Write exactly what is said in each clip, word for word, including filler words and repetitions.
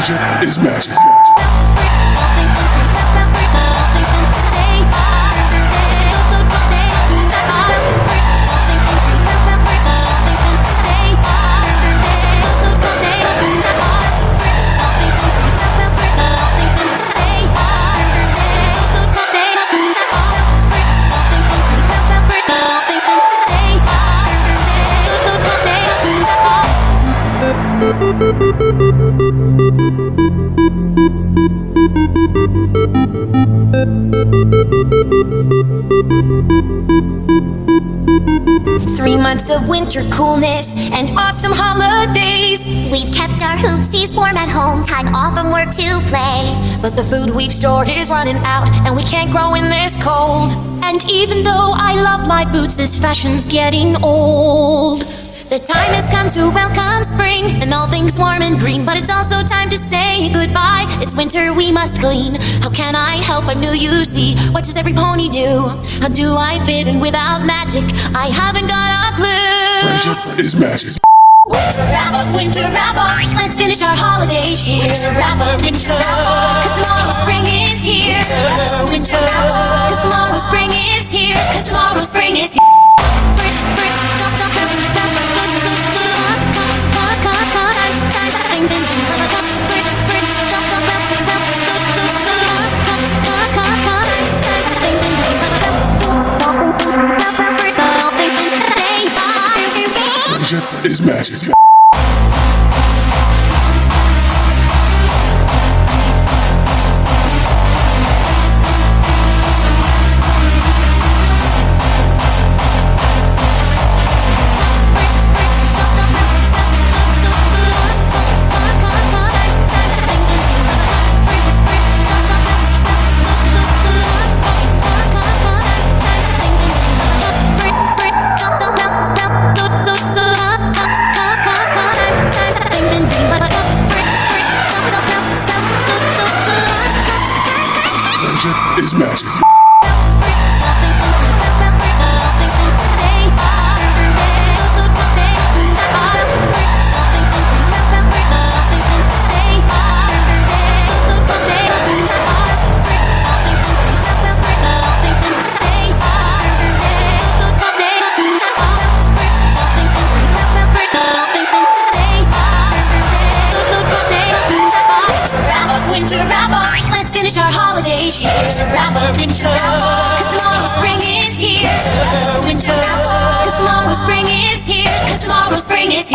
Friendship is magic. Three months of winter coolness and awesome holidays. We've kept our hoopsies warm at home, time off from work to play. But the food we've stored is running out, and we can't grow in this cold. And even though I love my boots, this fashion's getting old. The time has come to welcome spring and all things warm and green, but it's also time to say goodbye. It's winter, we must clean. How can I help? I'm new, you see. What does every pony do? How do I fit in without magic? I haven't got a clue. Friendship is magic. Winter wrap up, winter wrap up. Let's finish our holiday cheer. Winter wrap up, winter wrap up. Cause tomorrow spring is here. Winter, winter wrap up. Cause tomorrow spring is here. Cause tomorrow spring is here. Friendship is magic. Friendship is magic. Winter wrap up, let's finish our holiday cheer. Winter wrap up, winter wrap up. Cause tomorrow spring is here. Winter, winter wrap up. Cause tomorrow spring is here. Cause tomorrow spring is here.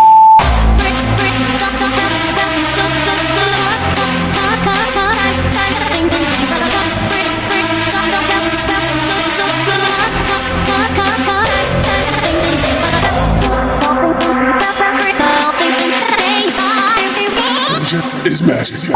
Friendship is magic.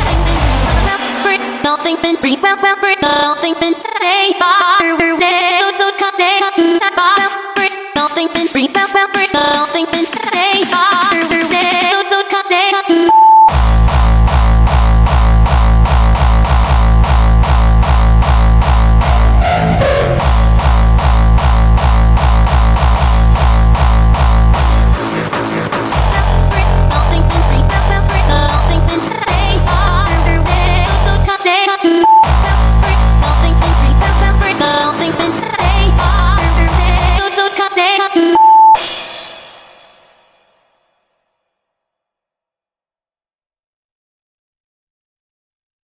Nothing been, well, well, nothing been to say.